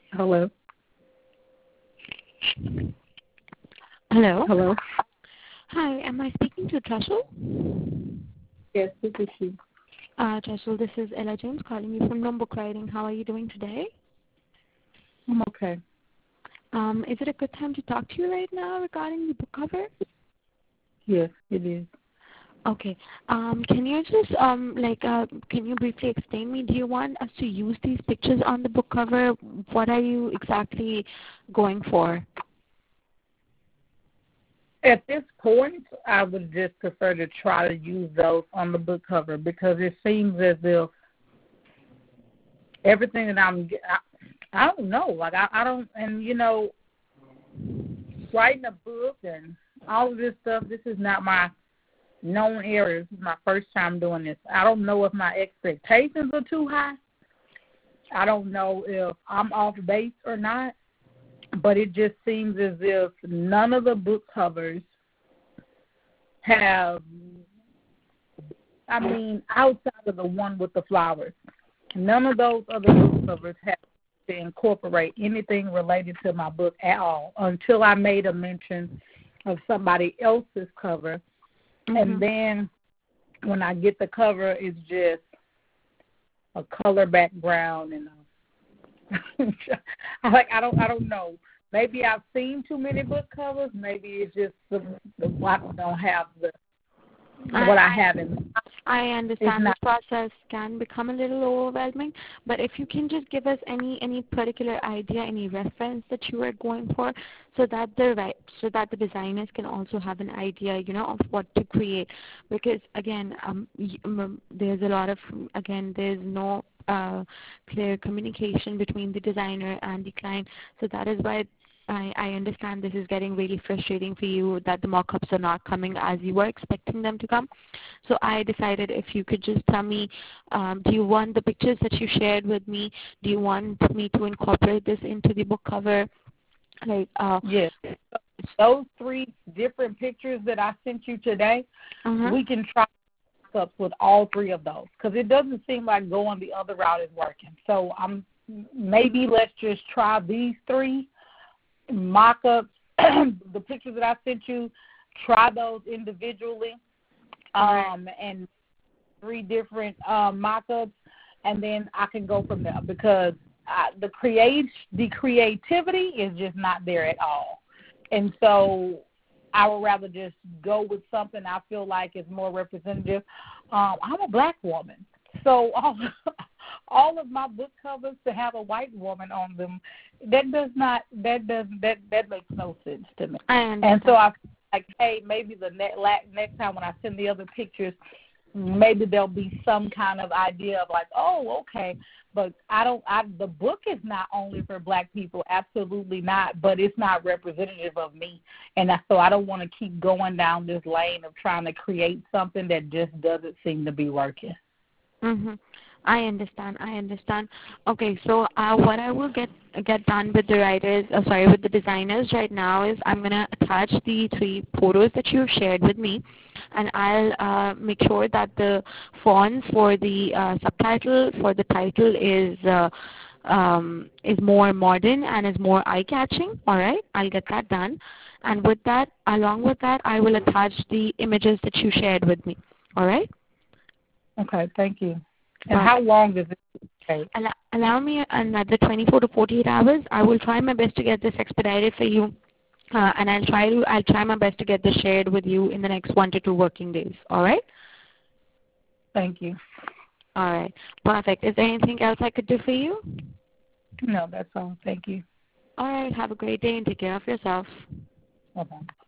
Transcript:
Hello. Hello. Hello. Hi, am I speaking to Tressel? Yes, this is she. Tressel, this is Ella James calling you from Book Writing. How are you doing today? I'm okay. Is it a good time to talk to you right now regarding the book cover? Yes, it is. Okay. Can you just can you briefly explain me? Do you want us to use these pictures on the book cover? What are you exactly going for? At this point, I would just prefer to try to use those on the book cover because it seems as if everything that I don't know. Like, I don't, and, writing a book and all of this stuff, this is not my known area. This is my first time doing this. I don't know if my expectations are too high. I don't know if I'm off base or not. But it just seems as if none of the book covers have, outside of the one with the flowers, none of those other book covers have to incorporate anything related to my book at all until I made a mention of somebody else's cover. Mm-hmm. And then when I get the cover, it's just a color background and I don't know. Maybe I've seen too many book covers. Maybe it's just the I don't have what I have in. I understand this process can become a little overwhelming, but if you can just give us any particular idea, any reference that you are going for, so that the designers can also have an idea, of what to create. Because again, there's no clear communication between the designer and the client, so that is why I understand this is getting really frustrating for you that the mock-ups are not coming as you were expecting them to come. So I decided if you could just tell me, do you want the pictures that you shared with me, do you want me to incorporate this into the book cover? Yes. Those 3 different pictures that I sent you today, we can try up with all 3 of those because it doesn't seem like going the other route is working. So maybe let's just try these 3 mock-ups, the pictures that I sent you, try those individually, and 3 different mock-ups, and then I can go from there because the creativity is just not there at all. And so I would rather just go with something I feel like is more representative. I'm a black woman, so all of my book covers to have a white woman on them, that makes no sense to me. And so I feel like, hey, maybe the next time when I send the other pictures, maybe there'll be some kind of idea of like, oh, okay. But the book is not only for black people, absolutely not, but it's not representative of me. And so I don't want to keep going down this lane of trying to create something that just doesn't seem to be working. Mm-hmm. I understand. Okay, so what I will get done with with the designers right now is I'm going to attach the 3 photos that you've shared with me, and I'll make sure that the fonts for the subtitle for the title is more modern and is more eye-catching. All right, I'll get that done, and along with that, I will attach the images that you shared with me. All right. Okay, thank you. And how long does it take? Allow me another 24 to 48 hours. I will try my best to get this expedited for you, and I'll try my best to get this shared with you in the next 1 to 2 working days. All right? Thank you. All right. Perfect. Is there anything else I could do for you? No, that's all. Thank you. All right. Have a great day and take care of yourself. Bye-bye.